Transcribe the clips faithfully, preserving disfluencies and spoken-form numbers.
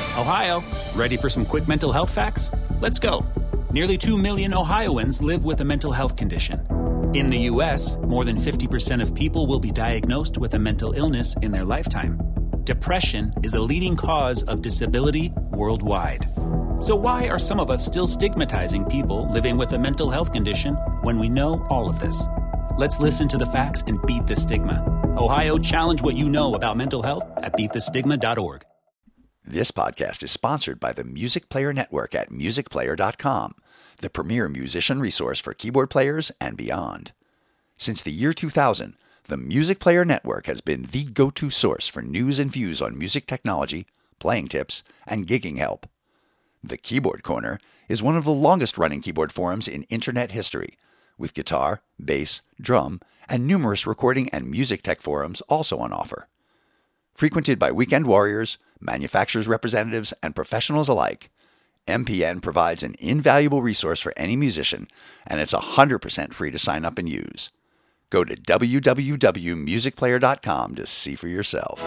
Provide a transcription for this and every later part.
Ohio, ready for some quick mental health facts? Let's go. Nearly two million Ohioans live with a mental health condition. In the U S, more than fifty percent of people will be diagnosed with a mental illness in their lifetime. Depression is a leading cause of disability worldwide. So why are some of us still stigmatizing people living with a mental health condition when we know all of this? Let's listen to the facts and beat the stigma. Ohio, challenge what you know about mental health at beat the stigma dot org. This podcast is sponsored by the Music Player Network at music player dot com, the premier musician resource for keyboard players and beyond. Since the year two thousand, the Music Player Network has been the go-to source for news and views on music technology, playing tips, and gigging help. The Keyboard Corner is one of the longest-running keyboard forums in internet history, with guitar, bass, drum, and numerous recording and music tech forums also on offer. Frequented by weekend warriors, manufacturers' representatives, and professionals alike, M P N provides an invaluable resource for any musician, and it's one hundred percent free to sign up and use. Go to w w w dot music player dot com to see for yourself.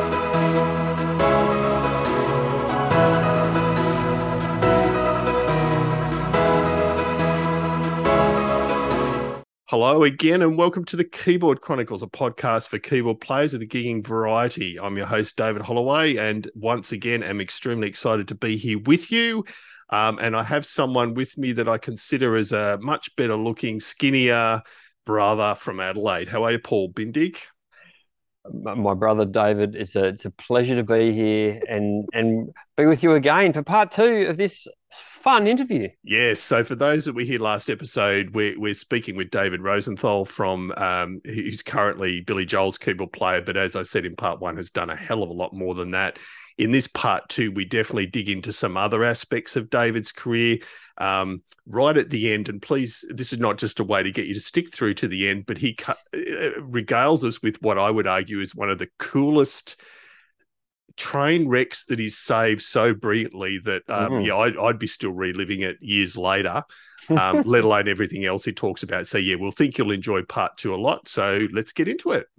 Hello again, and welcome to the Keyboard Chronicles, a podcast for keyboard players of the gigging variety. I'm your host, David Holloway, and once again, I'm extremely excited to be here with you. Um, and I have someone with me that I consider as a much better looking, skinnier brother from Adelaide. How are you, Paul Bindig? My brother David, it's a it's a pleasure to be here and and be with you again for part two of this fun interview. Yes. So for those that were here last episode, we're, we're speaking with David Rosenthal from, um, who's currently Billy Joel's keyboard player, but as I said in part one, has done a hell of a lot more than that. In this part two, we definitely dig into some other aspects of David's career um, right at the end. And please, this is not just a way to get you to stick through to the end, but he cu- regales us with what I would argue is one of the coolest train wrecks that he's saved so brilliantly that um, mm-hmm. yeah, I'd, I'd be still reliving it years later, um, let alone everything else he talks about. So yeah, we'll think you'll enjoy part two a lot. So let's get into it.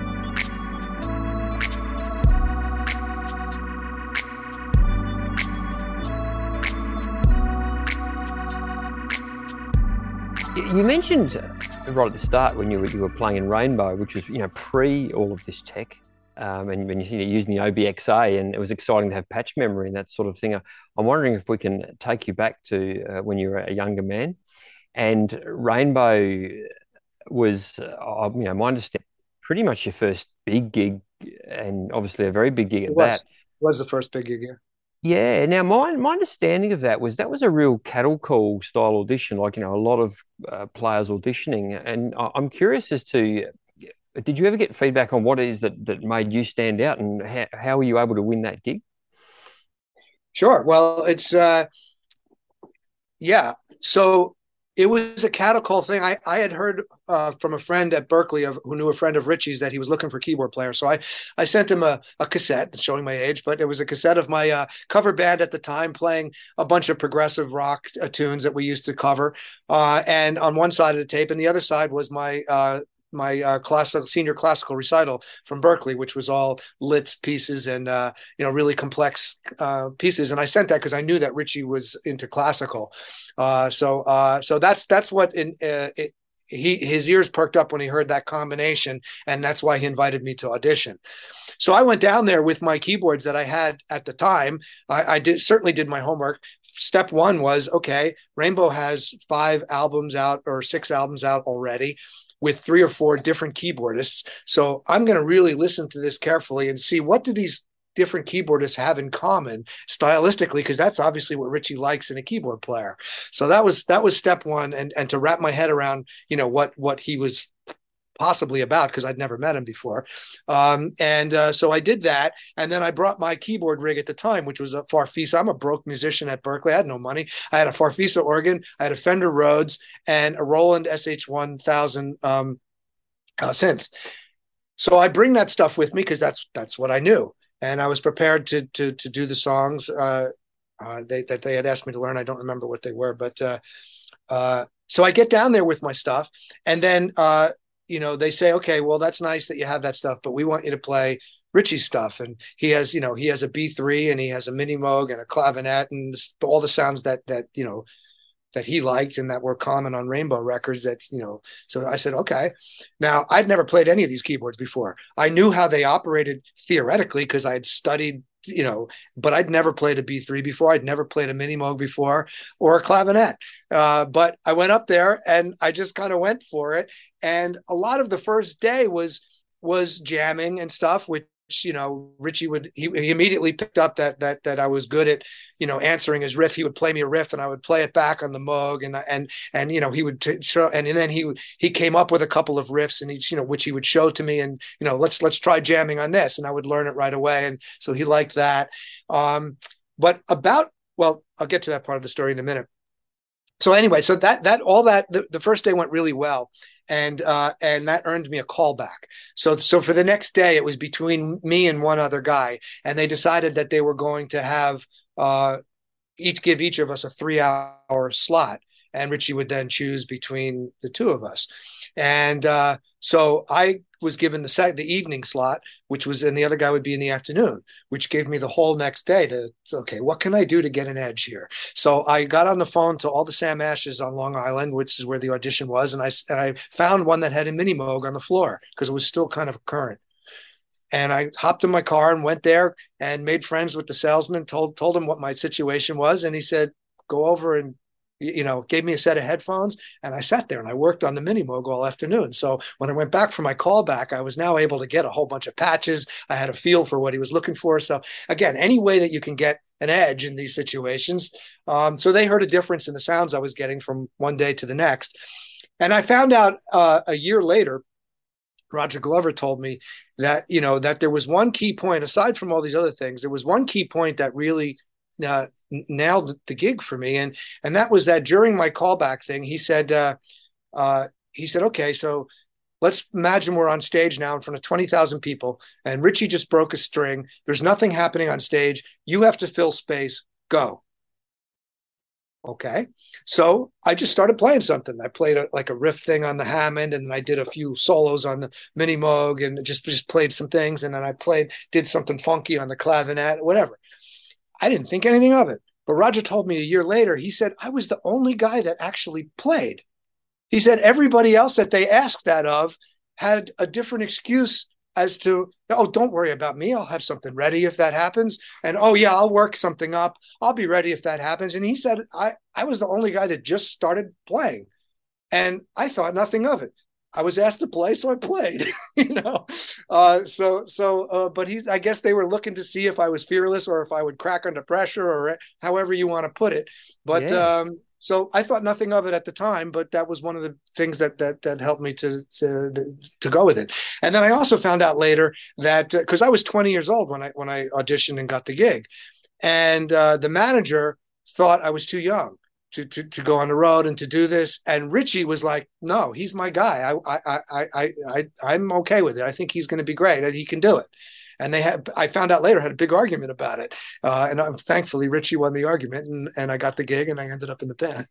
You mentioned right at the start when you were, you were playing in Rainbow, which was, you know, pre all of this tech. Um, and when you're using the O B X A, and it was exciting to have patch memory and that sort of thing. I'm wondering if we can take you back to uh, when you were a younger man, and Rainbow was, uh, you know, my understanding, pretty much your first big gig, and obviously a very big gig at it was, that. It was the first big gig, yeah. Yeah. Now, my my understanding of that was that was a real cattle call style audition, like, you know, a lot of uh, players auditioning, and I'm curious as to. Did you ever get feedback on what it is that, that made you stand out, and how, how were you able to win that gig? Sure. Well, it's, uh, yeah. So it was a cattle call thing. I, I had heard uh, from a friend at Berkeley of, who knew a friend of Richie's that he was looking for keyboard players. So I, I sent him a, a cassette, showing my age, but it was a cassette of my uh, cover band at the time playing a bunch of progressive rock uh, tunes that we used to cover. Uh, and on one side of the tape, and the other side was my uh, my uh, classical senior classical recital from Berkeley, which was all Liszt pieces and, uh, you know, really complex uh, pieces. And I sent that because I knew that Richie was into classical. Uh, so, uh, so that's, that's what in, uh, it, he, his ears perked up when he heard that combination. And that's why he invited me to audition. So I went down there with my keyboards that I had at the time. I, I did certainly did my homework. Step one was, okay, Rainbow has five albums out or six albums out already, with three or four different keyboardists. So I'm going to really listen to this carefully and see what do these different keyboardists have in common stylistically, because that's obviously what Richie likes in a keyboard player. So that was that was step one, and and to wrap my head around, you know, what what he was possibly about, because I'd never met him before. Um, and uh, so I did that. And then I brought my keyboard rig at the time, which was a Farfisa. I'm a broke musician at Berkeley. I had no money. I had a Farfisa organ. I had a Fender Rhodes and a Roland S H one thousand um, uh, synth. So I bring that stuff with me because that's that's what I knew. And I was prepared to to to do the songs uh, uh, they, that they had asked me to learn. I don't remember what they were. But uh, uh, so I get down there with my stuff. And then uh, you know, they say, okay, well, that's nice that you have that stuff, but we want you to play Richie's stuff. And he has, you know, he has a B three and he has a mini Moog and a clavinet and all the sounds that, that, you know, that he liked and that were common on Rainbow Records that, you know, so I said, okay. Now I'd never played any of these keyboards before. I knew how they operated theoretically because I had studied, you know, but I'd never played a B three before. I'd never played a mini Moog before or a clavinet. Uh, but I went up there and I just kind of went for it. And a lot of the first day was, was jamming and stuff, which, you know, Richie would, he, he immediately picked up that, that, that I was good at, you know, answering his riff. He would play me a riff and I would play it back on the Moog and, and, and, you know, he would t- show, and, and then he, he came up with a couple of riffs and he, you know, which he would show to me and, you know, let's, let's try jamming on this. And I would learn it right away. And so he liked that. Um, but about, well, I'll get to that part of the story in a minute. So anyway, so that, that, all that, the, the first day went really well. And, uh, and that earned me a call back. So, so for the next day, it was between me and one other guy. And they decided that they were going to have, uh, each give each of us a three hour slot. And Richie would then choose between the two of us. And, uh, so I was given the set, the evening slot, which was, and the other guy would be in the afternoon, which gave me the whole next day to, okay, what can I do to get an edge here? So I got on the phone to all the Sam Ashes on Long Island, which is where the audition was. And I, and I found one that had a mini Moog on the floor because it was still kind of current. And I hopped in my car and went there and made friends with the salesman, told, told him what my situation was. And he said, go over and, you know, gave me a set of headphones and I sat there and I worked on the mini Moog all afternoon. So when I went back for my call back, I was now able to get a whole bunch of patches. I had a feel for what he was looking for. So again, any way that you can get an edge in these situations. Um, so they heard a difference in the sounds I was getting from one day to the next. And I found out uh, a year later, Roger Glover told me that, you know, that there was one key point, aside from all these other things, there was one key point that really uh, nailed the gig for me. And, and that was that during my callback thing, he said, uh, uh, he said, okay, so let's imagine we're on stage now in front of twenty thousand people and Richie just broke a string. There's nothing happening on stage. You have to fill space. Go. Okay. So I just started playing something. I played a, like a riff thing on the Hammond and I did a few solos on the mini Moog and just, just played some things. And then I played, did something funky on the clavinet, whatever. I didn't think anything of it. But Roger told me a year later, he said, I was the only guy that actually played. He said, everybody else that they asked that of had a different excuse as to, oh, don't worry about me. I'll have something ready if that happens. And, oh, yeah, I'll work something up. I'll be ready if that happens. And he said, I, I was the only guy that just started playing. And I thought nothing of it. I was asked to play, so I played, you know. Uh, so, so, uh, but he's, I guess they were looking to see if I was fearless or if I would crack under pressure or however you want to put it. But, yeah. um, so I thought nothing of it at the time, but that was one of the things that that that helped me to to to go with it. And then I also found out later that because uh, I was twenty years old when I when I auditioned and got the gig, and uh, the manager thought I was too young to to to go on the road and to do this. And Richie was like, "No, he's my guy. I I I I, I I'm okay with it. I think he's going to be great and he can do it." And they had, I found out later, had a big argument about it. Uh, and um, thankfully, Richie won the argument and, and I got the gig and I ended up in the band.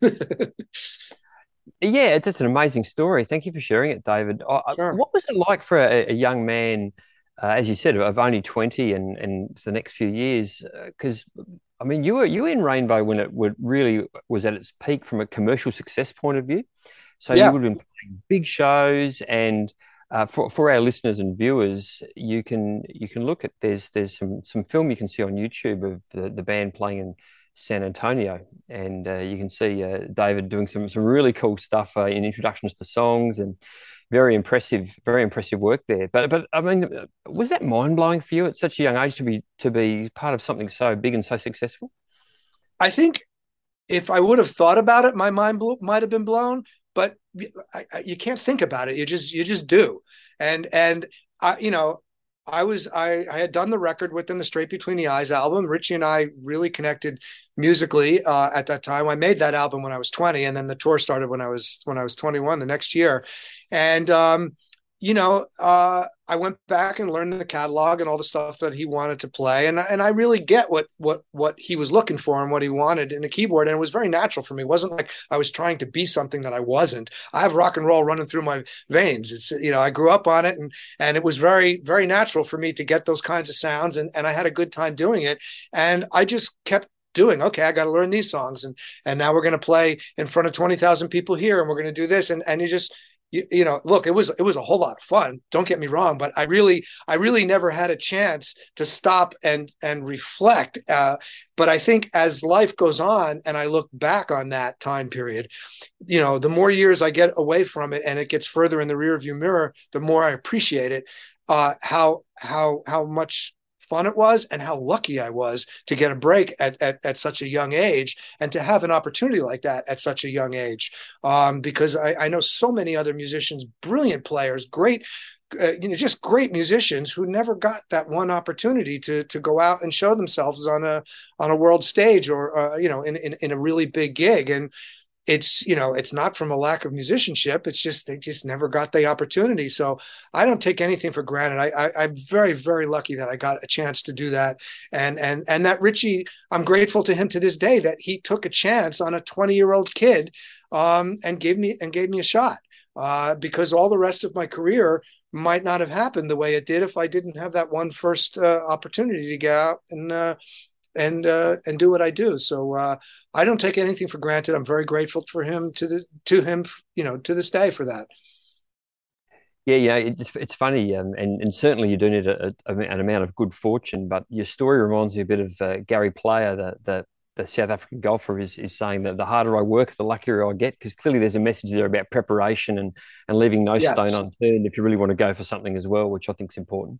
Yeah, it's just an amazing story. Thank you for sharing it, David. Sure. What was it like for a, a young man, uh, as you said, of only twenty and, and for the next few years? Because, uh, I mean, you were you were in Rainbow when it would really was at its peak from a commercial success point of view. So yeah. You would have been playing big shows and Uh, for for our listeners and viewers, you can you can look at there's there's some some film you can see on YouTube of the, the band playing in San Antonio, and uh, you can see uh, David doing some some really cool stuff uh, in introductions to songs and very impressive very impressive work there. But but I mean, was that mind blowing for you at such a young age to be to be part of something so big and so successful? I think if I would have thought about it, my mind blew, might have been blown. But I, I, you can't think about it. You just, you just do. And, and I, you know, I was, I, I had done the record within the Straight Between the Eyes album. Richie and I really connected musically uh, at that time. I made that album when I was twenty, and then the tour started when I was, when I was twenty-one the next year. And, um, you know, uh, I went back and learned the catalog and all the stuff that he wanted to play, and and I really get what what what he was looking for and what he wanted in a keyboard, and it was very natural for me. It wasn't like I was trying to be something that I wasn't. I have rock and roll running through my veins. It's, you know, I grew up on it, and and it was very very natural for me to get those kinds of sounds, and and I had a good time doing it, and I just kept doing, okay, I got to learn these songs, and and now we're going to play in front of twenty thousand people here, and we're going to do this, and and you just. You, you know, look, it was it was a whole lot of fun. Don't get me wrong, but I really I really never had a chance to stop and and reflect. Uh, but I think as life goes on, and I look back on that time period, you know, the more years I get away from it, and it gets further in the rearview mirror, the more I appreciate it. Uh, how how how much fun it was, and how lucky I was to get a break at, at, at such a young age, and to have an opportunity like that at such a young age. Um, because I, I know so many other musicians, brilliant players, great, uh, you know, just great musicians who never got that one opportunity to to go out and show themselves on a on a world stage, or uh, you know, in, in in a really big gig. And it's, you know, it's not from a lack of musicianship. It's just, they just never got the opportunity. So I don't take anything for granted. I, I I'm very, very lucky that I got a chance to do that. And, and, and that Richie, I'm grateful to him to this day that he took a chance on a twenty year old kid, um, and gave me, and gave me a shot, uh, because all the rest of my career might not have happened the way it did if I didn't have that one first uh, opportunity to get out and, uh, and uh, and do what I do. So uh, I don't take anything for granted. I'm very grateful for him to the to him, you know, to this day for that. Yeah, yeah, it's it's funny, um, and and certainly you do need a, a, an amount of good fortune. But your story reminds me a bit of uh, Gary Player, the, the the South African golfer, is is saying that the harder I work, the luckier I get, because clearly there's a message there about preparation and and leaving no Yes. stone unturned if you really want to go for something as well, which I think is important.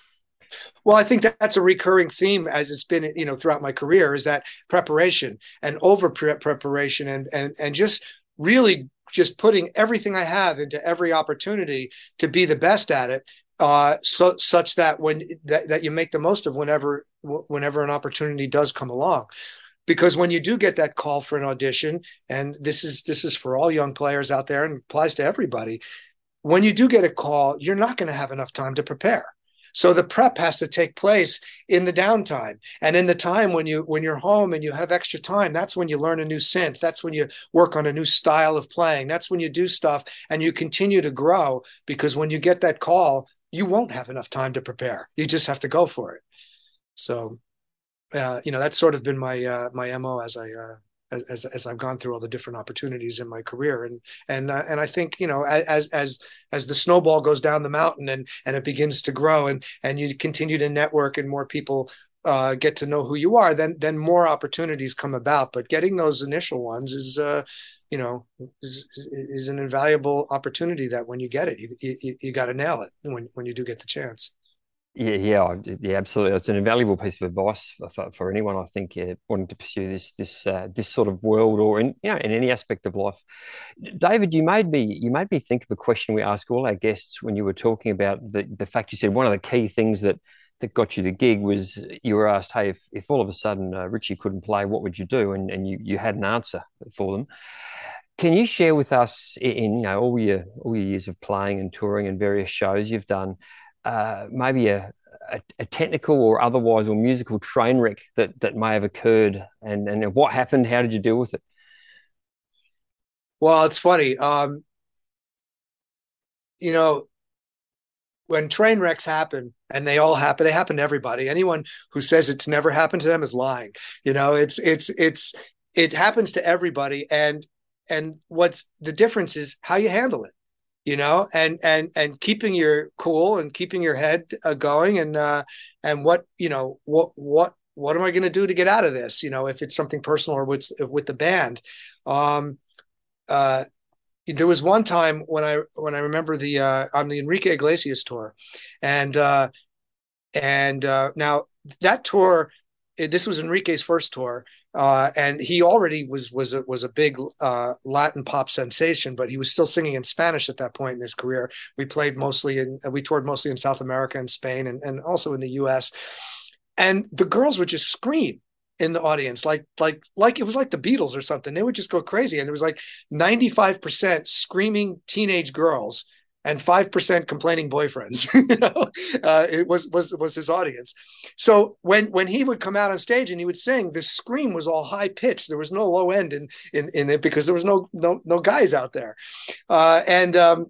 Well, I think that that's a recurring theme, as it's been, you know, throughout my career, is that preparation and over preparation, and and and just really just putting everything I have into every opportunity to be the best at it, uh, so such that when that, that you make the most of whenever whenever an opportunity does come along. Because when you do get that call for an audition, and this is this is for all young players out there and applies to everybody, when you do get a call, you're not going to have enough time to prepare. So the prep has to take place in the downtime, and in the time when you when you're home and you have extra time. That's when you learn a new synth. That's when you work on a new style of playing. That's when you do stuff and you continue to grow, because when you get that call, you won't have enough time to prepare. You just have to go for it. So, uh, you know, that's sort of been my uh, my M O as I uh, as as I've gone through all the different opportunities in my career. And and uh, and I think, you know, as as as the snowball goes down the mountain, and and it begins to grow, and and you continue to network, and more people uh, get to know who you are, then then more opportunities come about. But getting those initial ones is, uh, you know, is, is an invaluable opportunity that when you get it, you you, you got to nail it when when you do get the chance. Yeah, yeah, yeah, absolutely. It's an invaluable piece of advice for, for, for anyone, I think, yeah, wanting to pursue this this uh, this sort of world, or in, you know, in any aspect of life. David, you made me you made me think of a question we ask all our guests when you were talking about the the fact you said one of the key things that that got you the gig was you were asked, hey, if, if all of a sudden uh, Richie couldn't play, what would you do? And and you you had an answer for them. Can you share with us, in, you know, all your all your years of playing and touring and various shows you've done, uh, maybe a, a, a technical or otherwise or musical train wreck that that may have occurred, and and what happened? How did you deal with it? Well, it's funny. Um, you know, when train wrecks happen, and they all happen, they happen to everybody. Anyone who says it's never happened to them is lying. You know, it's it's it's it happens to everybody, and and what's the difference is how you handle it. You know, and and and keeping your cool and keeping your head uh, going, and uh, and what you know what what what am I going to do to get out of this? You know, if it's something personal or with with the band. Um, uh, there was one time when I when I remember the uh, on the Enrique Iglesias tour, and uh, and uh, now that tour, this was Enrique's first tour. Uh, and he already was was a, was a big uh, Latin pop sensation, but he was still singing in Spanish at that point in his career. We played mostly in, we toured mostly in South America and Spain, and, and also in the U S. And the girls would just scream in the audience, like like like it was like the Beatles or something. They would just go crazy, and there was like ninety-five percent screaming teenage girls. and five percent complaining boyfriends. you know, uh, it was was was his audience. So when when he would come out on stage and he would sing, the scream was all high pitched. There was no low end in in, in it because there was no no no guys out there, uh, and um,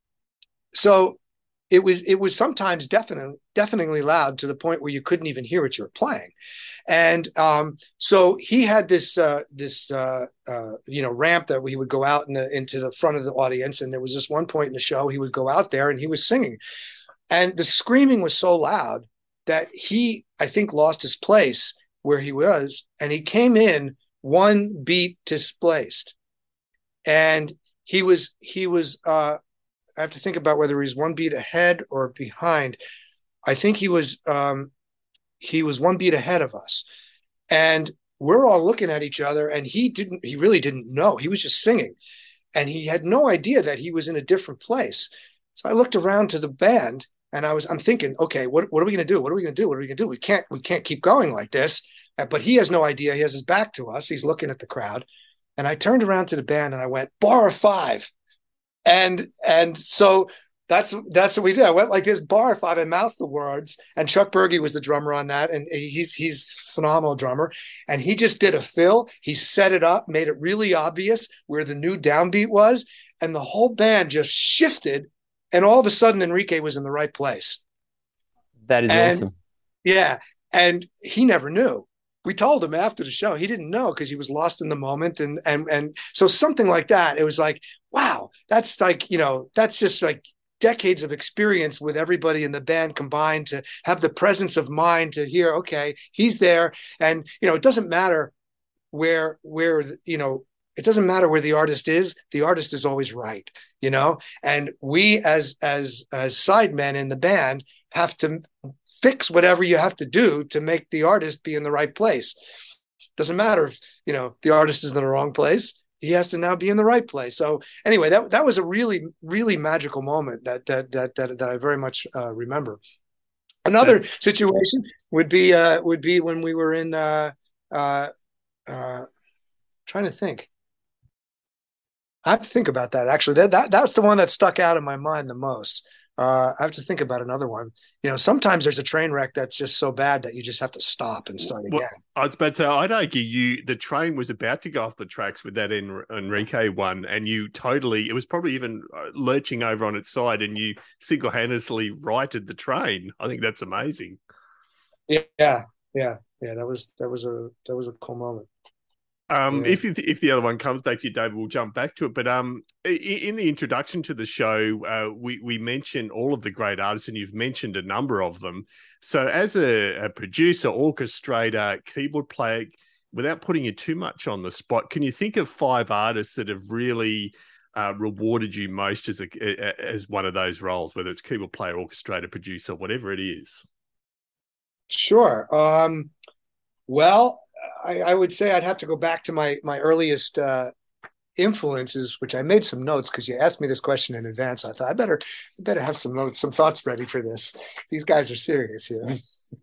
so it was it was sometimes definitely deafeningly loud to the point where you couldn't even hear what you were playing. And um, so he had this uh, this uh, uh, you know ramp that we would go out in the, into the front of the audience, and there was this one point in the show he would go out there and he was singing, and the screaming was so loud that he I think lost his place where he was, and he came in one beat displaced, and he was he was uh, I have to think about whether he was one beat ahead or behind. I think he was. Um, He was one beat ahead of us, and we're all looking at each other, and he didn't, he really didn't know. He was just singing, and he had no idea that he was in a different place. So I looked around to the band, and I was, I'm thinking, okay, what, what are we going to do? What are we going to do? What are we going to do? We can't, we can't keep going like this. But he has no idea. He has his back to us. He's looking at the crowd. And I turned around to the band and I went, bar of five. And, and so That's that's what we did. I went like this, bar five, and mouthed the words. And Chuck Berge was the drummer on that, and he's he's a phenomenal drummer. And he just did a fill. He set it up, made it really obvious where the new downbeat was, and the whole band just shifted. And all of a sudden, Enrique was in the right place. That is and, awesome. Yeah, and he never knew. We told him after the show. He didn't know because he was lost in the moment, and and and so something like that. It was like, wow, that's like you know, that's just like decades of experience with everybody in the band combined to have the presence of mind to hear, okay, he's there. And, you know, it doesn't matter where, where, you know, it doesn't matter where the artist is, the artist is always right, you know? And we as, as, as sidemen in the band have to fix whatever you have to do to make the artist be in the right place. Doesn't matter if, you know, the artist is in the wrong place. He has to now be in the right place. So anyway, that that was a really, really magical moment that that that that, that I very much uh, remember. Another situation would be uh, would be when we were in. Uh, uh, uh, trying to think. I have to think about that. Actually, that that that's the one that stuck out in my mind the most. Uh, I have to think about another one. You know, sometimes there's a train wreck that's just so bad that you just have to stop and start again. Well, I was about to say, I'd argue you, the train was about to go off the tracks with that En- Enrique one, and you totally, it was probably even lurching over on its side, and you single-handedly righted the train. I think that's amazing. Yeah, yeah, yeah. That was that was a that was a cool moment. Um, yeah. If if the other one comes back to you, David, we'll jump back to it. But um, in the introduction to the show, uh, we we mentioned all of the great artists, and you've mentioned a number of them. So, as a, a producer, orchestrator, keyboard player, without putting you too much on the spot, can you think of five artists that have really uh, rewarded you most as a as one of those roles, whether it's keyboard player, orchestrator, producer, whatever it is? Sure. Um, well. I, I would say I'd have to go back to my my earliest uh, influences, which I made some notes because you asked me this question in advance. I thought I better I better have some notes, some thoughts ready for this. These guys are serious here.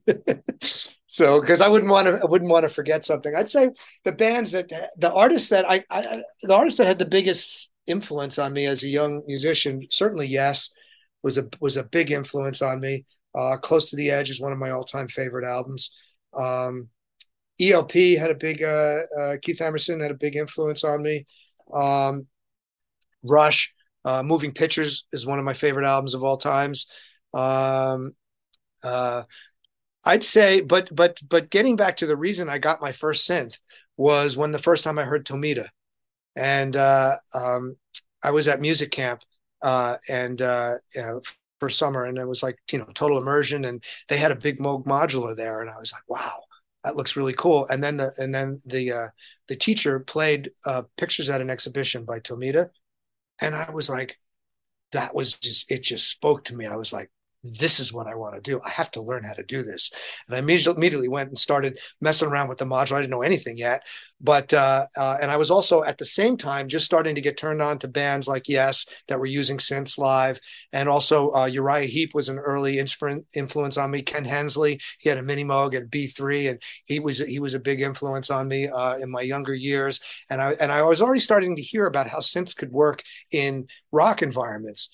So because I wouldn't want to I wouldn't want to forget something. I'd say the bands that the artists that I, I the artist that had the biggest influence on me as a young musician, certainly Yes, was a was a big influence on me. Uh, Close to the Edge is one of my all-time favorite albums. Um, E L P had a big, uh, uh, Keith Emerson had a big influence on me. Um, Rush, uh, Moving Pictures is one of my favorite albums of all times. Um, uh, I'd say, but, but, but getting back to the reason I got my first synth was when the first time I heard Tomita, and uh, um, I was at music camp uh, and uh, you know, for summer, and it was like, you know, total immersion, and they had a big Moog modular there, and I was like, wow, that looks really cool. And then the and then the uh, the teacher played uh, Pictures at an Exhibition by Tomita, and I was like, that was just it. Just spoke to me. I was like, this is what I want to do. I have to learn how to do this. And I immediately, immediately went and started messing around with the module. I didn't know anything yet, but, uh, uh, and I was also at the same time, just starting to get turned on to bands like Yes, that were using synths live. And also uh, Uriah Heep was an early influence on me. Ken Hensley, he had a mini Moog at B three, and he was, he was a big influence on me uh, in my younger years. And I, and I was already starting to hear about how synths could work in rock environments.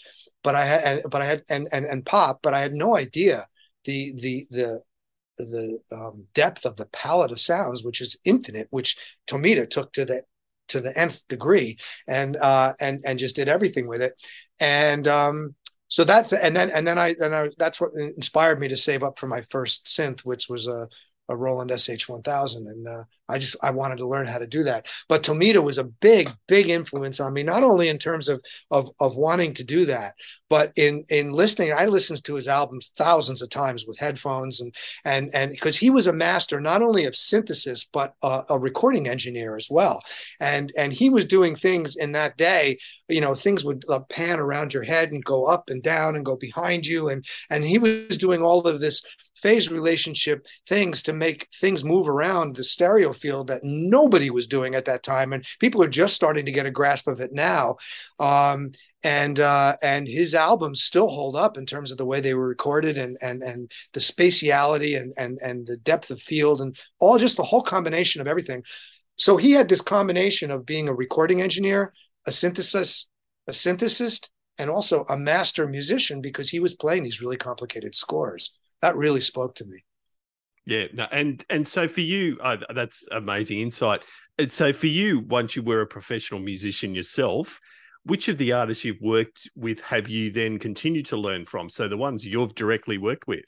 but I had, and, but I had, and, and, and pop, but I had no idea the, the, the, the um, depth of the palette of sounds, which is infinite, which Tomita took to the, to the nth degree, and, uh, and, and just did everything with it. And, um, so that, and then, and then I, and I, that's what inspired me to save up for my first synth, which was a, a Roland S H one thousand. And uh, I just, I wanted to learn how to do that. But Tomita was a big, big influence on me, not only in terms of, of, of wanting to do that, but in, in listening. I listened to his albums thousands of times with headphones, and, and, and because he was a master, not only of synthesis, but a, a recording engineer as well. And, and he was doing things in that day, you know, things would uh, pan around your head and go up and down and go behind you. And, and he was doing all of this phase relationship things to make things move around the stereo field that nobody was doing at that time. And people are just starting to get a grasp of it now. Um, and, uh, and his albums still hold up in terms of the way they were recorded, and, and, and the spatiality, and, and, and the depth of field, and all, just the whole combination of everything. So he had this combination of being a recording engineer, a synthesis, a synthesist, and also a master musician, because he was playing these really complicated scores. That really spoke to me. Yeah, no, and and so for you, uh, that's amazing insight. And so for you, once you were a professional musician yourself, which of the artists you've worked with have you then continued to learn from? So the ones you've directly worked with?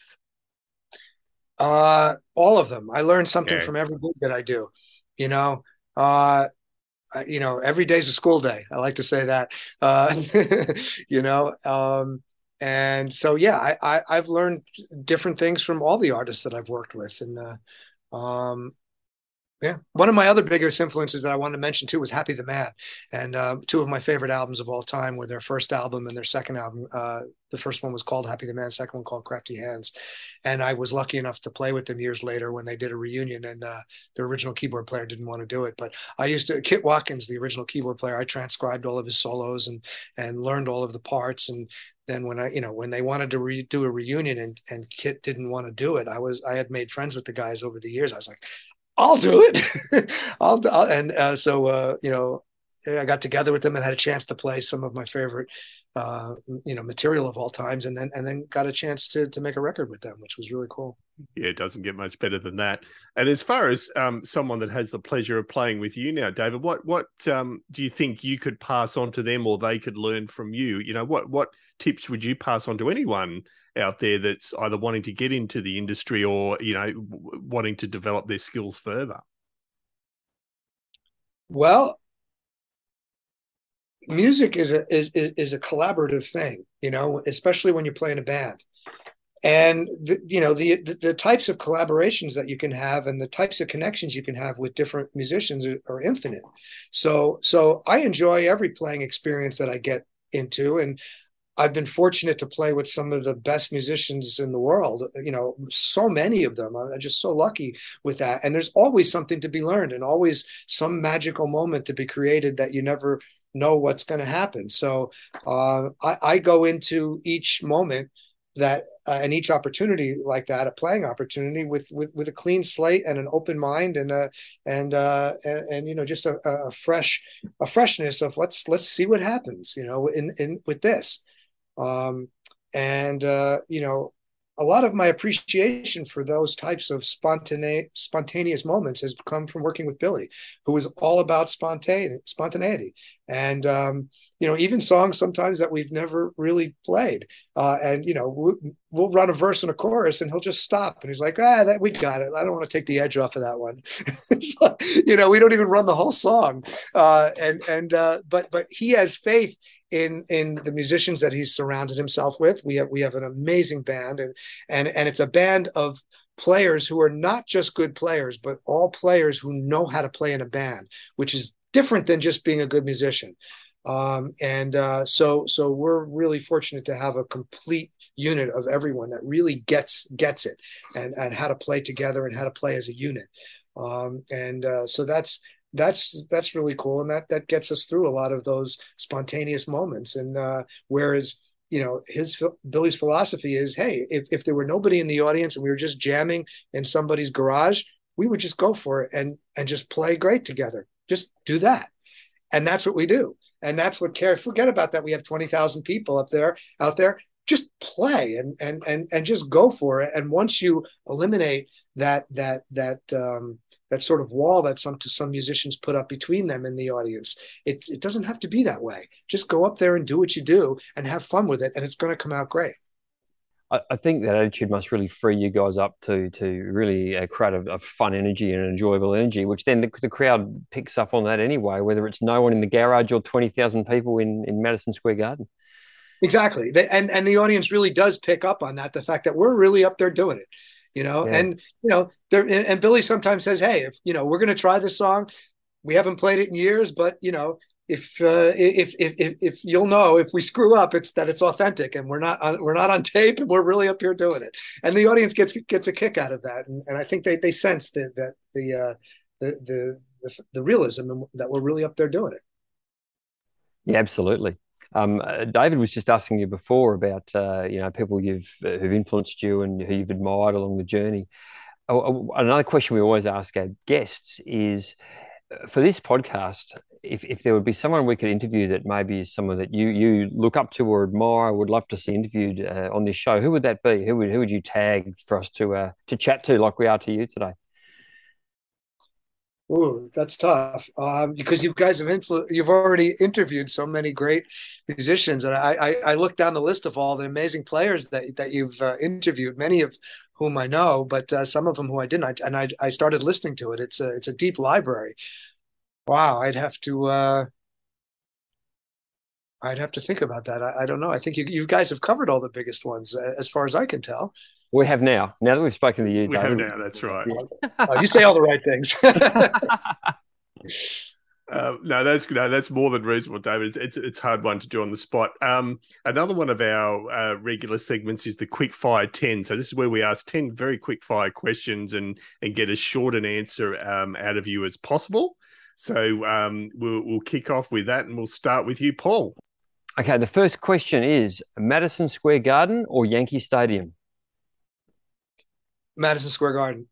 Uh, all of them. I learned something yeah. from every gig that I do. You know, uh, you know, every day's a school day. I like to say that. Uh, you know. Um, And so, yeah, I, I, I've learned different things from all the artists that I've worked with. And, uh, um, yeah, one of my other biggest influences that I wanted to mention too was Happy the Man. And uh, two of my favorite albums of all time were their first album and their second album. Uh, the first one was called Happy the Man, the second one called Crafty Hands. And I was lucky enough to play with them years later when they did a reunion, and uh, the original keyboard player didn't want to do it. But I used to, Kit Watkins, the original keyboard player, I transcribed all of his solos and, and learned all of the parts. And then when I, you know, when they wanted to re- do a reunion and, and Kit didn't want to do it, I was, I had made friends with the guys over the years. I was like, I'll do it. I'll, I'll and uh, so uh, you know, I got together with them and had a chance to play some of my favorite, uh, you know, material of all times, and then and then got a chance to to make a record with them, which was really cool. Yeah, it doesn't get much better than that. And as far as um, someone that has the pleasure of playing with you now, David, what what um, do you think you could pass on to them, or they could learn from you? You know, what what tips would you pass on to anyone out there that's either wanting to get into the industry or, you know, w- wanting to develop their skills further? Well, music is a is is a collaborative thing, you know, especially when you're playing a band. And the, you know the, the the types of collaborations that you can have and the types of connections you can have with different musicians are, are infinite. So so I enjoy every playing experience that I get into, and I've been fortunate to play with some of the best musicians in the world. You know, so many of them. I'm just so lucky with that. And there's always something to be learned, and always some magical moment to be created that you never know what's going to happen. So uh, I, I go into each moment that uh, and each opportunity like that, a playing opportunity, with with with a clean slate and an open mind, and uh and uh and, and you know, just a, a fresh a freshness of let's let's see what happens, you know, in in with this. Um and uh you know, a lot of my appreciation for those types of spontaneous spontaneous moments has come from working with Billy, who is all about spontaneity, spontaneity. And, um, you know, even songs sometimes that we've never really played. Uh, and, you know, we'll, we'll run a verse and a chorus and he'll just stop. And he's like, ah, that we got it. I don't want to take the edge off of that one. So, you know, we don't even run the whole song. Uh, and, and, uh, but, but he has faith in, in the musicians that he's surrounded himself with. We have, we have an amazing band, and, and, and it's a band of players who are not just good players, but all players who know how to play in a band, which is different than just being a good musician. Um, and uh, so so we're really fortunate to have a complete unit of everyone that really gets gets it, and, and how to play together and how to play as a unit. Um, and uh, so that's that's that's really cool, and that that gets us through a lot of those spontaneous moments. And uh, whereas, you know, his Billy's philosophy is, hey, if, if there were nobody in the audience and we were just jamming in somebody's garage, we would just go for it and and just play great together. Just do that. And that's what we do. And that's what care. Forget about that. We have twenty thousand people up there, out there. Just play and and and and just go for it. And once you eliminate that that that um, that sort of wall that some some musicians put up between them and the audience, it it doesn't have to be that way. Just go up there and do what you do and have fun with it, and it's going to come out great. I, I think that attitude must really free you guys up to to really uh, create a, a fun energy and an enjoyable energy, which then the, the crowd picks up on that anyway, whether it's no one in the garage or twenty thousand people in, in Madison Square Garden. Exactly. And, and the audience really does pick up on that, the fact that we're really up there doing it, you know, yeah. and, you know, there, and Billy sometimes says, hey, if, you know, we're going to try this song. We haven't played it in years, but, you know, if, uh, if, if, if, if you'll know, if we screw up, it's that it's authentic and we're not, on, we're not on tape and we're really up here doing it. And the audience gets, gets a kick out of that. And, and I think they, they sense that, that the, uh, the, the, the, the realism that we're really up there doing it. Yeah, absolutely. Um, uh, David was just asking you before about uh, you know people you've uh, who've influenced you and who you've admired along the journey. Oh, oh, another question we always ask our guests is, uh, for this podcast, if, if there would be someone we could interview that maybe is someone that you you look up to or admire, would love to see interviewed uh, on this show, who would that be? Who would who would you tag for us to uh, to chat to like we are to you today? Ooh, that's tough um, because you guys have influ- you've already interviewed so many great musicians, and I, I, I look down the list of all the amazing players that that you've uh, interviewed, many of whom I know, but uh, some of them who I didn't. I, and I I started listening to it. It's a it's a deep library. Wow, I'd have to uh, I'd have to think about that. I, I don't know. I think you you guys have covered all the biggest ones uh, as far as I can tell. We have now. Now that we've spoken to you, we David, have now. That's right. Oh, you say all the right things. uh, no, that's no, that's more than reasonable, David. It's it's, it's a hard one to do on the spot. Um, another one of our uh, regular segments is the quick fire ten. So this is where we ask ten very quick fire questions and and get as short an answer um, out of you as possible. So um, we'll we'll kick off with that, and we'll start with you, Paul. Okay. The first question is Madison Square Garden or Yankee Stadium? Madison Square Garden.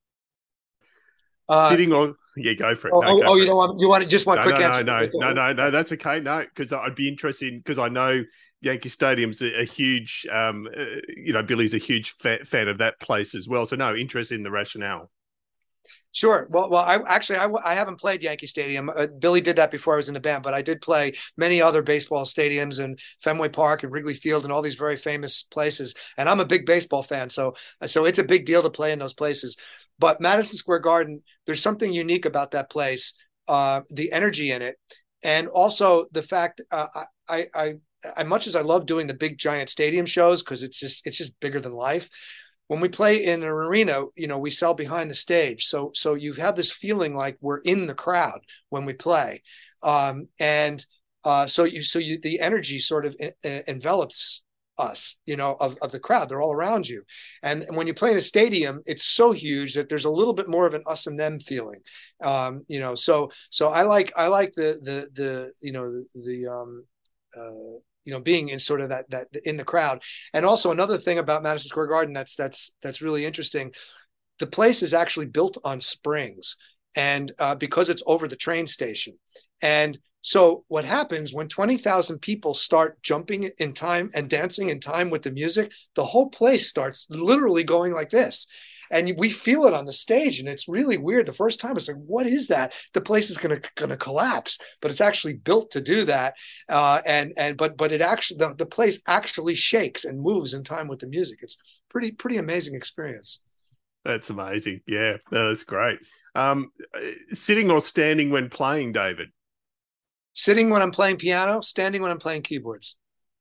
Uh, Sitting or yeah, go for it. Oh, no, oh, oh you it. don't want you want just one no, quick no, answer. No, no, no, no, no, that's okay. No, because I'd be interested because I know Yankee Stadium's a, a huge, um, uh, you know, Billy's a huge fa- fan of that place as well. So no, interest in the rationale. Sure. Well, well, I actually I, I haven't played Yankee Stadium. Uh, Billy did that before I was in the band, but I did play many other baseball stadiums and Fenway Park and Wrigley Field and all these very famous places. And I'm a big baseball fan, so so it's a big deal to play in those places. But Madison Square Garden, there's something unique about that place, uh, the energy in it, and also the fact uh, I, I, I, as much as I love doing the big giant stadium shows because it's just it's just bigger than life. When we play in an arena, you know, we sell behind the stage. So, so you have this feeling like we're in the crowd when we play. Um, and uh, so you, so you, the energy sort of en- envelops us, you know, of, of the crowd. They're all around you. And, and when you play in a stadium, it's so huge that there's a little bit more of an us and them feeling. Um, you know, so, so I like, I like the, the, the, you know, the, the um, uh, you know, being in sort of that, that in the crowd. And also another thing about Madison Square Garden, that's, that's, that's really interesting. The place is actually built on springs and uh, because it's over the train station. And so what happens when twenty thousand people start jumping in time and dancing in time with the music, the whole place starts literally going like this. And we feel it on the stage, and it's really weird. The first time, it's like, what is that? The place is going to going to collapse, but it's actually built to do that. Uh, and and but but it actually the, the place actually shakes and moves in time with the music. It's pretty pretty amazing experience. That's amazing. Yeah, no, that's great. Um, sitting or standing when playing, David? Sitting when I'm playing piano, standing when I'm playing keyboards.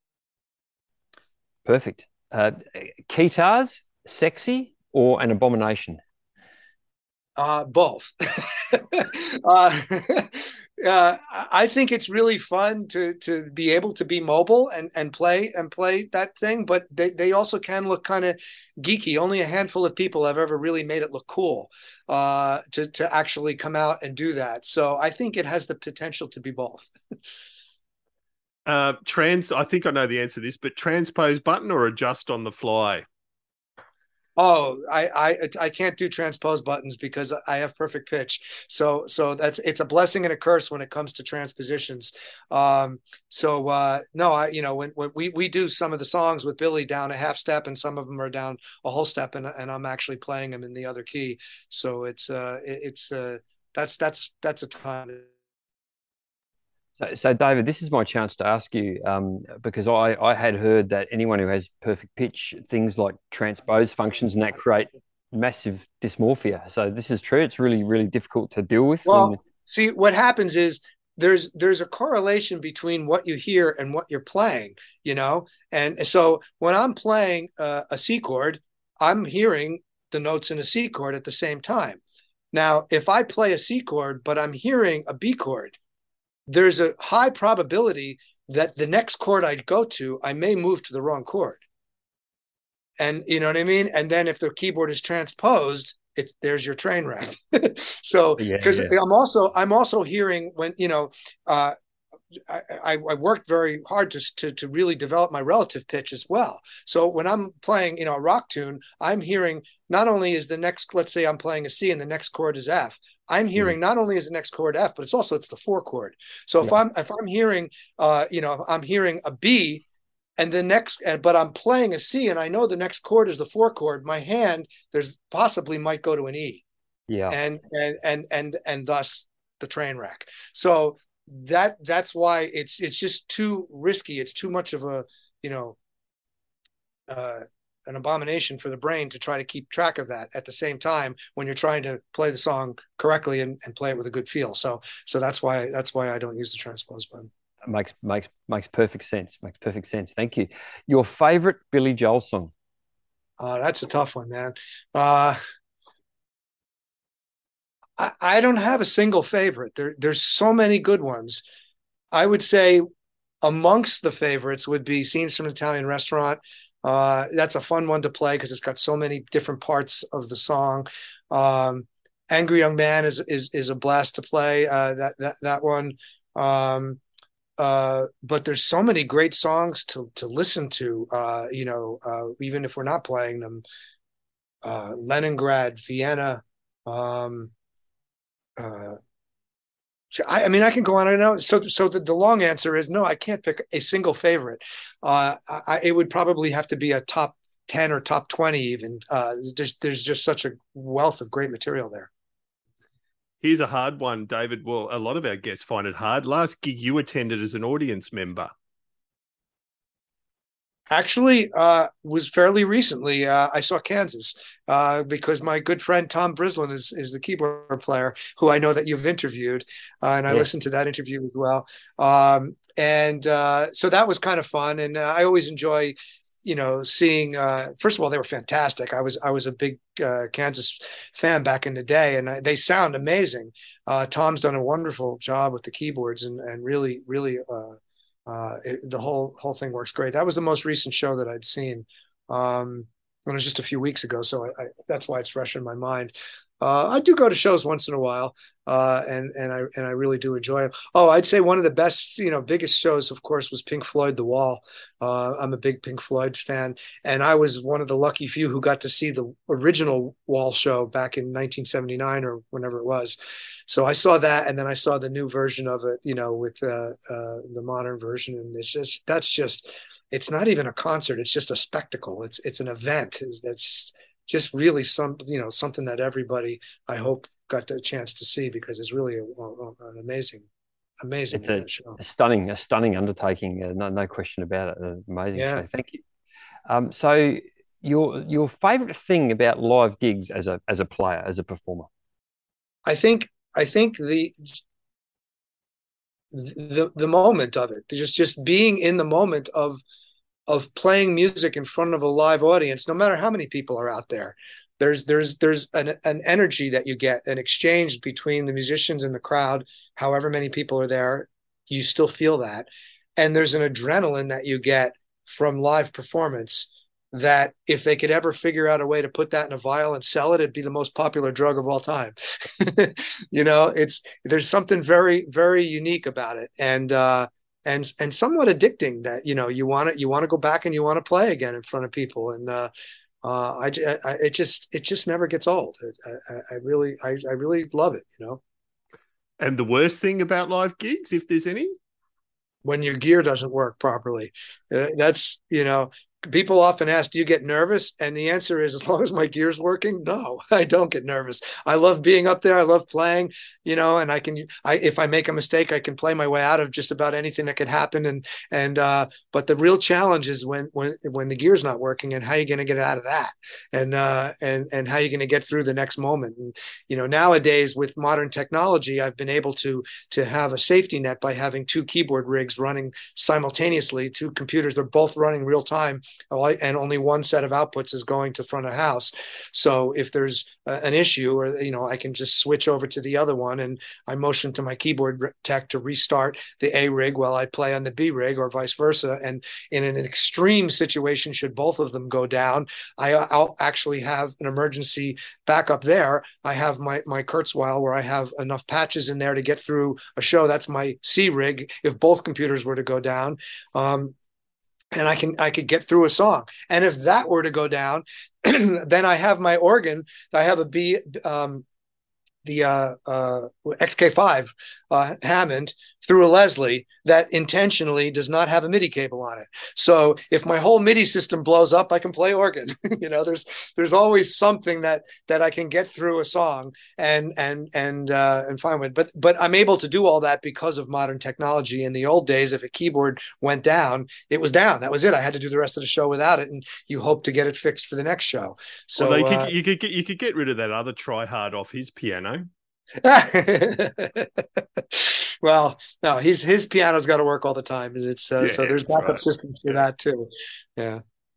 Perfect. Uh, guitars, sexy or an abomination? Uh, both. uh, uh, I think it's really fun to to be able to be mobile and, and play and play that thing, but they, they also can look kind of geeky. Only a handful of people have ever really made it look cool uh, to, to actually come out and do that. So I think it has the potential to be both. uh, trans, I think I know the answer to this, but transpose button or adjust on the fly? Oh, I, I I can't do transpose buttons because I have perfect pitch. So so that's it's a blessing and a curse when it comes to transpositions. Um, so uh, no, I you know when, when we we do some of the songs with Billy down a half step, and some of them are down a whole step, and and I'm actually playing them in the other key. So it's uh it, it's uh that's that's that's a time. So, so David, this is my chance to ask you, um, because I, I had heard that anyone who has perfect pitch, things like transpose functions and that create massive dysmorphia. So this is true. It's really, really difficult to deal with. Well, when... see, what happens is there's there's a correlation between what you hear and what you're playing, you know. And so when I'm playing uh, a C chord, I'm hearing the notes in a C chord at the same time. Now, if I play a C chord, but I'm hearing a B chord, there's a high probability that the next chord I'd go to, I may move to the wrong chord. And you know what I mean? And then if the keyboard is transposed, it's there's your train wreck. So because yeah, yeah. I'm also I'm also hearing when you know uh, I, I worked very hard to, to to really develop my relative pitch as well. So when I'm playing you know a rock tune, I'm hearing not only is the next, let's say I'm playing a C and the next chord is F, I'm hearing mm-hmm. not only is the next chord F, but it's also it's the four chord. So yeah. if I'm if I'm hearing uh you know I'm hearing a B. And the next, but I'm playing a C, and I know the next chord is the four chord. My hand, there's possibly might go to an E, yeah, and and and and and thus the train wreck. So that that's why it's it's just too risky. It's too much of a you know uh, an abomination for the brain to try to keep track of that at the same time when you're trying to play the song correctly and, and play it with a good feel. So so that's why that's why I don't use the transpose button. Makes makes makes perfect sense. Makes perfect sense. Thank you. Your favorite Billy Joel song? Uh, that's a tough one, man. Uh, I, I don't have a single favorite. There, there's so many good ones. I would say amongst the favorites would be Scenes from an Italian Restaurant. Uh, that's a fun one to play because it's got so many different parts of the song. Um, Angry Young Man is is is a blast to play. Uh, that that that one. Um, Uh, but there's so many great songs to to listen to, uh, you know, uh, even if we're not playing them. Uh, Leningrad, Vienna. Um, uh, I, I mean, I can go on. I know. So, so the, the long answer is no. I can't pick a single favorite. Uh, I, it would probably have to be a top ten or top twenty, even. Uh, there's there's just such a wealth of great material there. Here's a hard one, David. Well, a lot of our guests find it hard. Last gig you attended as an audience member? Actually, uh, was fairly recently. Uh, I saw Kansas uh, because my good friend Tom Brislin is is the keyboard player who I know that you've interviewed, uh, and I yeah. listened to that interview as well. Um, and uh, so that was kind of fun, and uh, I always enjoy. You know, seeing uh, first of all, they were fantastic. I was I was a big uh, Kansas fan back in the day, and I, they sound amazing. Uh, Tom's done a wonderful job with the keyboards, and and really really uh, uh, it, the whole whole thing works great. That was the most recent show that I'd seen. Um, it was just a few weeks ago, so I, I, that's why it's fresh in my mind. Uh, I do go to shows once in a while, uh, and and I and I really do enjoy them. Oh, I'd say one of the best, you know, biggest shows, of course, was Pink Floyd, The Wall. Uh, I'm a big Pink Floyd fan, and I was one of the lucky few who got to see the original Wall show back in nineteen seventy-nine or whenever it was. So I saw that, and then I saw the new version of it, you know, with uh, uh, the modern version, and it's just that's just it's not even a concert; it's just a spectacle. It's it's an event. That's just. Just really some, you know, something that everybody, I hope, got the chance to see because it's really a, a, an amazing, amazing it's a, show. A stunning, a stunning undertaking. Uh, no, no question about it. An amazing yeah. show. Thank you. Um, so your your favorite thing about live gigs as a as a player, as a performer? I think I think the the the moment of it, just just being in the moment of. of playing music in front of a live audience, no matter how many people are out there, there's there's there's an, an energy that you get, an exchange between the musicians and the crowd. However many people are there, you still feel that, and there's an adrenaline that you get from live performance. That if they could ever figure out a way to put that in a vial and sell it, it'd be the most popular drug of all time. You know, it's there's something very very unique about it, and. uh And and somewhat addicting that you know you want to you want to go back and you want to play again in front of people and uh, Uh, I, I, it just it just never gets old. I, I, I really I, I really love it. You know. And the worst thing about live gigs, if there's any, when your gear doesn't work properly, uh, that's you know. People often ask, do you get nervous? And the answer is, as long as my gear's working, no, I don't get nervous. I love being up there. I love playing, you know, and I can, I, if I make a mistake, I can play my way out of just about anything that could happen. And, and, uh, but the real challenge is when, when, when the gear's not working and how you're going to get out of that and, uh, and, and how you're going to get through the next moment. And, you know, nowadays with modern technology, I've been able to, to have a safety net by having two keyboard rigs running simultaneously, two computers. They're both running real time. And only one set of outputs is going to front of house. So if there's uh, an issue, or you know, I can just switch over to the other one, and I motion to my keyboard tech to restart the A rig while I play on the B rig, or vice versa. And in an extreme situation, should both of them go down, I, I'll actually have an emergency backup there. I have my my Kurzweil where I have enough patches in there to get through a show. That's my C rig. If both computers were to go down. Um, And I can I could get through a song. And if that were to go down, then I have my organ. I have a B, um, the uh, uh, X K five uh, Hammond through a Leslie that intentionally does not have a MIDI cable on it. So if my whole MIDI system blows up, I can play organ. you know, there's there's always something that that I can get through a song and and and uh, and find with. But but I'm able to do all that because of modern technology. In the old days, if a keyboard went down, it was down. That was it. I had to do the rest of the show without it, and you hope to get it fixed for the next show. So well, could, uh, you could get you could get rid of that other try-hard off his piano. Well, no, he's his piano's got to work all the time, and it's uh, yeah, so there's backup right. systems for yeah. that too. Yeah,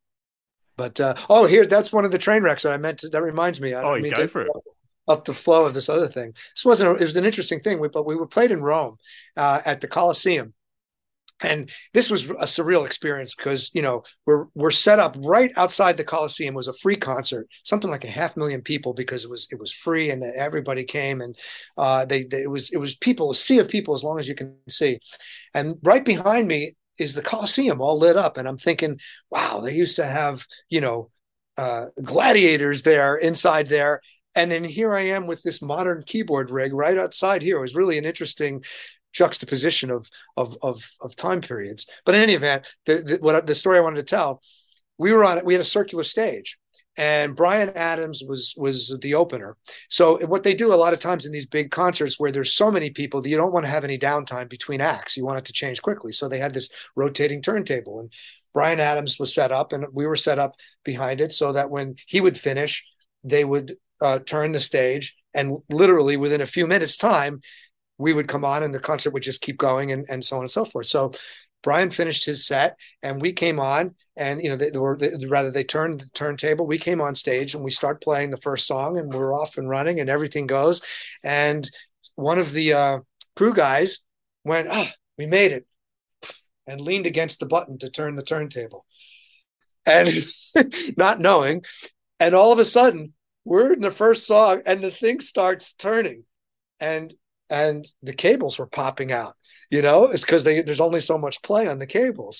but uh, oh, here that's one of the train wrecks that I meant. To, that reminds me. I don't Oh, mean go to for it. Up the flow of this other thing. This wasn't. A, it was an interesting thing, we, but we were played in Rome uh, at the Colosseum. And this was a surreal experience because, you know, we're we're set up right outside the Coliseum. It was a free concert, something like a half million people because it was it was free and everybody came and uh, they, they it was it was people, a sea of people as long as you can see. And right behind me is the Coliseum all lit up. And I'm thinking, wow, they used to have, you know, uh, gladiators there inside there. And then here I am with this modern keyboard rig right outside here. It was really an interesting juxtaposition of, of of of time periods. But in any event, the, the what the story I wanted to tell, we were on we had a circular stage, and Bryan Adams was was the opener. So what they do a lot of times in these big concerts where there's so many people that you don't want to have any downtime between acts. You want it to change quickly. So they had this rotating turntable, and Bryan Adams was set up, and we were set up behind it so that when he would finish, they would uh, turn the stage, and literally within a few minutes' time, we would come on and the concert would just keep going and, and so on and so forth. So Bryan finished his set and we came on and, you know, they, they were they, rather they turned the turntable. We came on stage and we start playing the first song and we're off and running and everything goes. And one of the uh, crew guys went, oh, we made it, and leaned against the button to turn the turntable and not knowing. And all of a sudden we're in the first song and the thing starts turning and and the cables were popping out, you know, it's because they there's only so much play on the cables.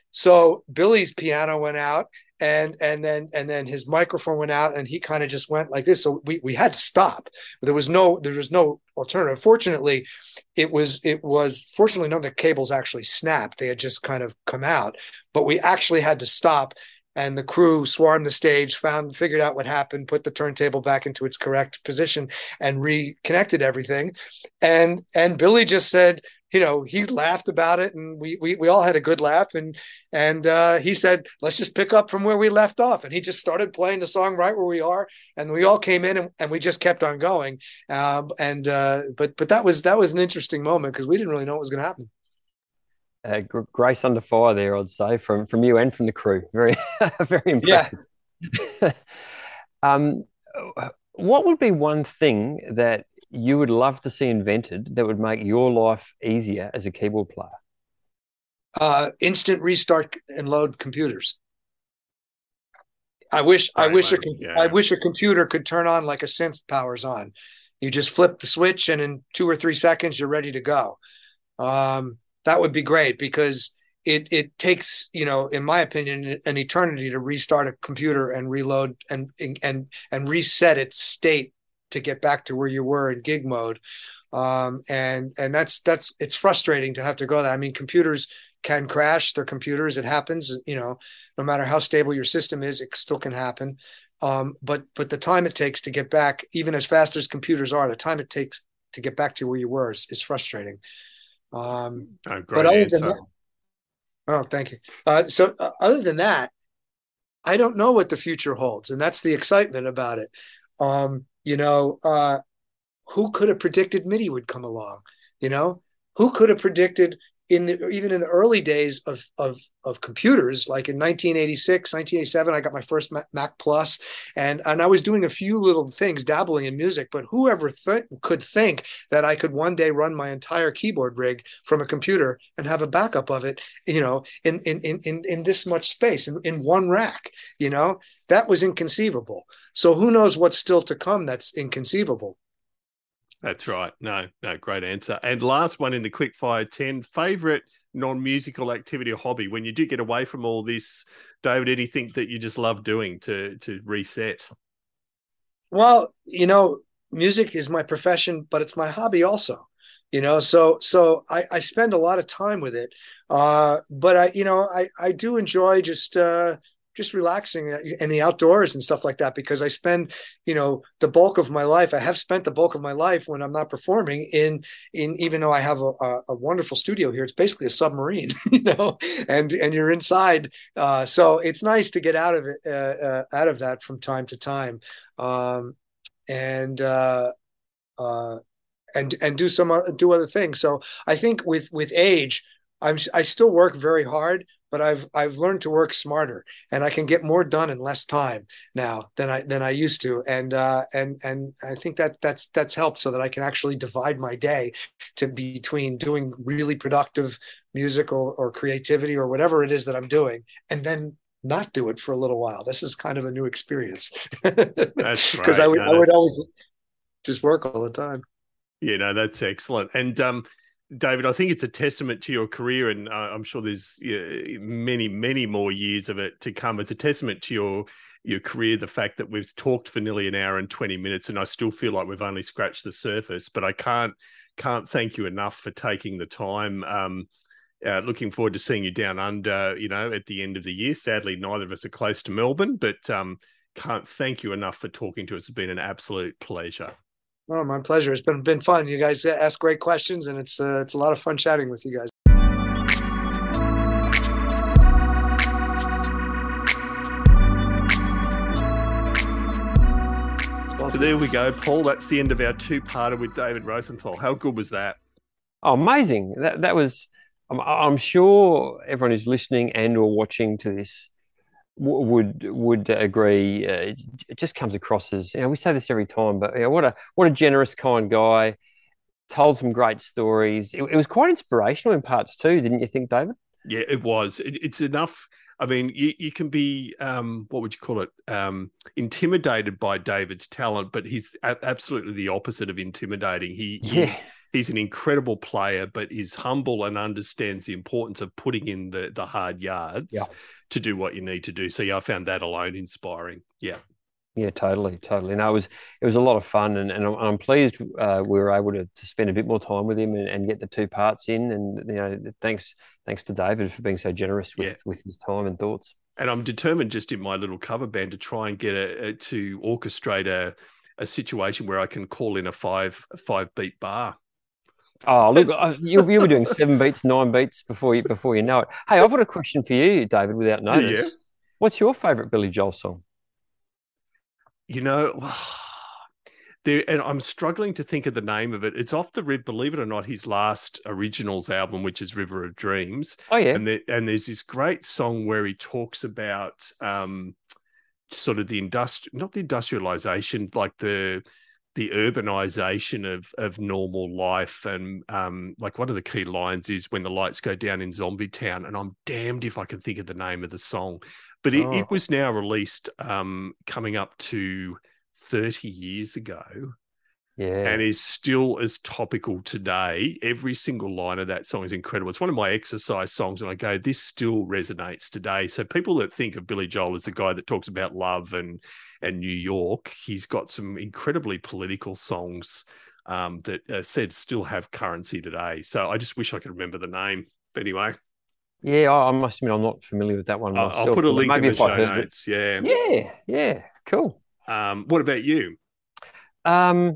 So Billy's piano went out and and then and then his microphone went out and he kind of just went like this. So we we had to stop. There was no there was no alternative. Fortunately, it was it was fortunately none of the cables actually snapped. They had just kind of come out, but we actually had to stop. And the crew swarmed the stage, found, figured out what happened, put the turntable back into its correct position, and reconnected everything. And and Billy just said, you know, he laughed about it, and we we we all had a good laugh. And and uh, he said, let's just pick up from where we left off. And he just started playing the song right where we are, and we all came in, and, and we just kept on going. Um, and uh, but but that was that was an interesting moment because we didn't really know what was going to happen. Uh, grace under fire there, I'd say, from from you and from the crew. Very, very impressive. Yeah. um, what would be one thing that you would love to see invented that would make your life easier as a keyboard player? Uh, instant restart and load computers. I wish, Very I wish, well, a, yeah. I wish a computer could turn on like a synth powers on. You just flip the switch, and in two or three seconds, you're ready to go. Um, That would be great because it it takes, you know, in my opinion, an eternity to restart a computer and reload and and and reset its state to get back to where you were in gig mode. Um, and and that's that's it's frustrating to have to go there. I mean, computers can crash. They're computers. It happens. You know, no matter how stable your system is, it still can happen. Um, but but the time it takes to get back, even as fast as computers are, the time it takes to get back to where you were is, is frustrating. Um, oh, great but other answer. than that, oh, thank you. Uh, so uh, other than that, I don't know what the future holds, and that's the excitement about it. Um, you know, uh, who could have predicted MIDI would come along? You know, who could have predicted in the, even in the early days of, of, of computers, like in nineteen eighty-six, nineteen eighty-seven, I got my first Mac Plus, and, and I was doing a few little things, dabbling in music, but whoever th- could think that I could one day run my entire keyboard rig from a computer and have a backup of it, you know, in, in, in, in, in this much space, in, in one rack, you know, that was inconceivable. So who knows what's still to come that's inconceivable. That's right. No, no, great answer. And last one in the quick fire ten, favorite non-musical activity or hobby when you do get away from all this, David, anything that you just love doing to to reset? Well, you know, music is my profession, but it's my hobby also, you know, so so I, I spend a lot of time with it. Uh, but I, you know, I, I do enjoy just uh just relaxing in the outdoors and stuff like that, because I spend, you know, the bulk of my life, I have spent the bulk of my life when I'm not performing in, in, even though I have a, a, a wonderful studio here, it's basically a submarine, you know, and, and you're inside. Uh, so it's nice to get out of it, uh, uh, out of that from time to time. Um, and, uh, uh, and, and do some, uh, do other things. So I think with, with age, I'm, I still work very hard, but I've I've learned to work smarter, and I can get more done in less time now than I than I used to, and uh, and and I think that that's that's helped so that I can actually divide my day to between doing really productive music or, or creativity or whatever it is that I'm doing, and then not do it for a little while. This is kind of a new experience. That's because right. I would no, I would always just work all the time. Yeah, no, that's excellent. And um, David, I think it's a testament to your career, and uh, I'm sure there's uh, many, many more years of it to come. It's a testament to your your career, the fact that we've talked for nearly an hour and twenty minutes, and I still feel like we've only scratched the surface. But I can't can't thank you enough for taking the time. Um, uh, looking forward to seeing you down under, you know, at the end of the year. Sadly, neither of us are close to Melbourne, but um, can't thank you enough for talking to us. It's been an absolute pleasure. Oh, my pleasure. It's been been fun. You guys ask great questions, and it's uh, it's a lot of fun chatting with you guys. So there we go, Paul. That's the end of our two-parter with David Rosenthal. How good was that? Oh, amazing! That that was. I'm, I'm sure everyone who's listening and or watching to this would would agree. Uh, it just comes across as, you know, we say this every time, but you know, what a what a generous, kind guy. Told some great stories. It, it was quite inspirational in parts too, didn't you think, David? Yeah, it was. It, it's enough. I mean, you, you can be, um, what would you call it, um, intimidated by David's talent, but he's a- absolutely the opposite of intimidating. He, Yeah. he he's an incredible player, but is humble and understands the importance of putting in the the hard yards Yeah. to do what you need to do. So yeah, I found that alone inspiring. Yeah. Yeah, totally, totally. No, it was it was a lot of fun, and, and I'm, I'm pleased uh, we were able to, to spend a bit more time with him and, and get the two parts in. And you know, thanks thanks to David for being so generous with, Yeah. with his time and thoughts. And I'm determined, just in my little cover band, to try and get a, a to orchestrate a a situation where I can call in a five a five beat bar. Oh, look, uh, you you were doing seven beats, nine beats before you before you know it. Hey, I've got a question for you, David. Without notice, Yeah. What's your favourite Billy Joel song? You know, there, and I'm struggling to think of the name of it. It's off the rib, believe it or not, his last originals album, which is River of Dreams. Oh yeah, And there, and there's this great song where he talks about um, sort of the industri- not the industrialization, like the the urbanization of of normal life. And um, like one of the key lines is when the lights go down in Zombie Town, and I'm damned if I can think of the name of the song. But it, Oh. it was now released um, coming up to thirty years ago. Yeah. And is still as topical today. Every single line of that song is incredible. It's one of my exercise songs, and I go, this still resonates today. So people that think of Billy Joel as the guy that talks about love and and New York, he's got some incredibly political songs um, that uh, said still have currency today. So I just wish I could remember the name. But anyway. Yeah, I, I must admit I'm not familiar with that one myself. I'll put a link Maybe in the show notes. It. Yeah. Yeah, yeah, cool. Um, what about you? Um,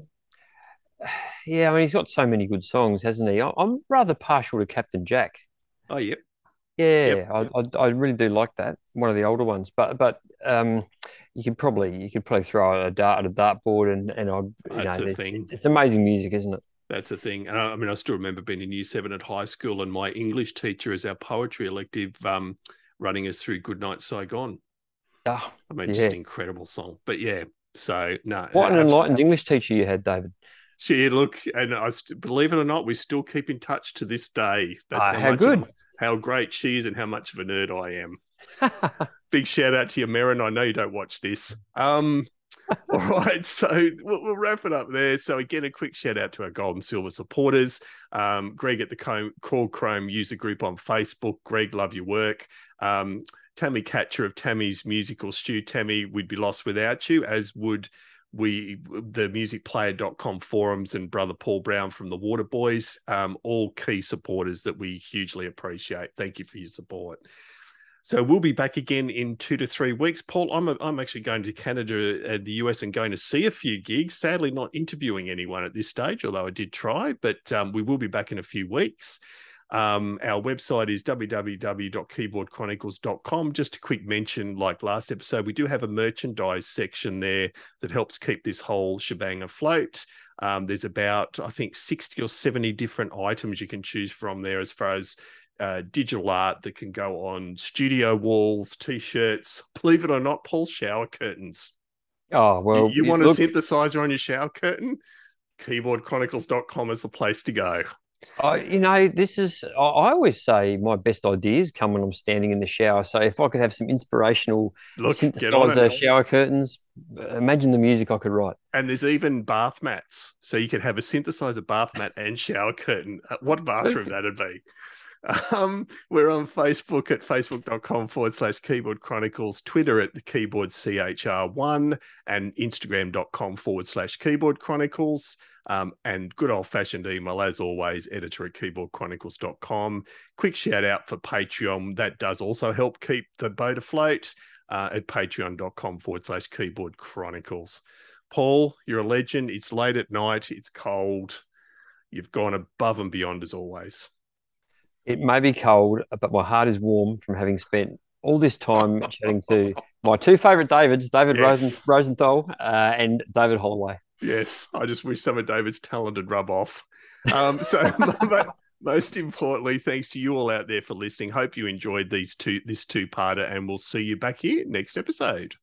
yeah, I mean, he's got so many good songs, hasn't he? I'm rather partial to Captain Jack. Oh, yep. Yeah, Yep. I, I I really do like that. One of the older ones, but but um, you could probably you could probably throw a dart at a dartboard, and and I you That's know, a it's, thing. it's amazing music, isn't it? That's a thing. And I, I mean, I still remember being in year seven at high school, and my English teacher as our poetry elective um, running us through Goodnight Saigon. Oh, I mean, yeah. just incredible song. But yeah, so no. What an abs- enlightened English teacher you had, David. She look, and I st- believe it or not, we still keep in touch to this day. That's Ah, how, how much good. Of, how great she is, and how much of a nerd I am. Big shout out to you, Merrin. I know you don't watch this. Um, all right, so we'll, we'll wrap it up there. So again, a quick shout out to our gold and silver supporters. Um, Greg at the Core Chrome user group on Facebook. Greg, love your work. Um, Tammy Catcher of Tammy's Musical Stew. Tammy, we'd be lost without you, as would we, the music player dot com forums, and brother Paul Brown from the Water Boys, um, all key supporters that we hugely appreciate. Thank you for your support. So we'll be back again in two to three weeks. Paul, I'm a, I'm actually going to Canada and the U S and going to see a few gigs. Sadly, not interviewing anyone at this stage, although I did try, but um, we will be back in a few weeks. Um, our website is w w w dot keyboard chronicles dot com. Just a quick mention, like last episode, we do have a merchandise section there that helps keep this whole shebang afloat. Um, there's about, I think, sixty or seventy different items you can choose from there, as far as uh, digital art that can go on studio walls, T-shirts, believe it or not, Paul, shower curtains. Oh, well. You, you want look, a synthesizer on your shower curtain? keyboard chronicles dot com is the place to go. I, you know, this is, I, I always say my best ideas come when I'm standing in the shower. So if I could have some inspirational Look, get on synthesizer it. shower curtains, imagine the music I could write. And there's even bath mats. So you could have a synthesizer bath mat and shower curtain. What bathroom that'd be. Um, we're on Facebook at facebook.com forward slash keyboard chronicles, Twitter at the keyboard C H R one, and Instagram.com forward slash keyboard chronicles. Um, and good old fashioned email, as always, editor at keyboard chronicles dot com. Quick shout out for Patreon. That does also help keep the boat afloat uh, at patreon.com forward slash keyboard chronicles. Paul, you're a legend. It's late at night. It's cold. You've gone above and beyond as always. It may be cold, but my heart is warm from having spent all this time chatting to my two favourite Davids, David Yes. Rosen, Rosenthal uh, and David Holloway. Yes, I just wish some of David's talent would rub off. Um, so most importantly, thanks to you all out there for listening. Hope you enjoyed these two, this two-parter, and we'll see you back here next episode.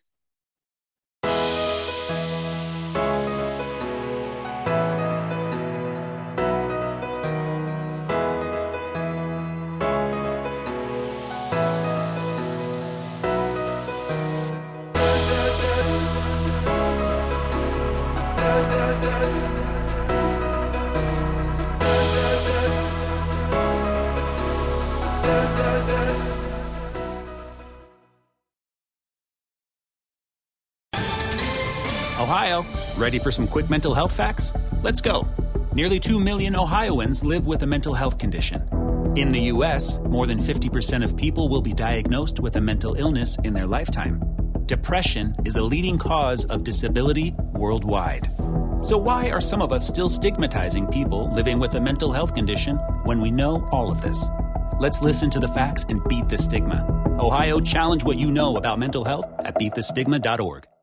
Ohio, ready for some quick mental health facts? Let's go. Nearly two million Ohioans live with a mental health condition. In the U S, more than fifty percent of people will be diagnosed with a mental illness in their lifetime. Depression is a leading cause of disability worldwide. So why are some of us still stigmatizing people living with a mental health condition when we know all of this? Let's listen to the facts and beat the stigma. Ohio, challenge what you know about mental health at beat the stigma dot org.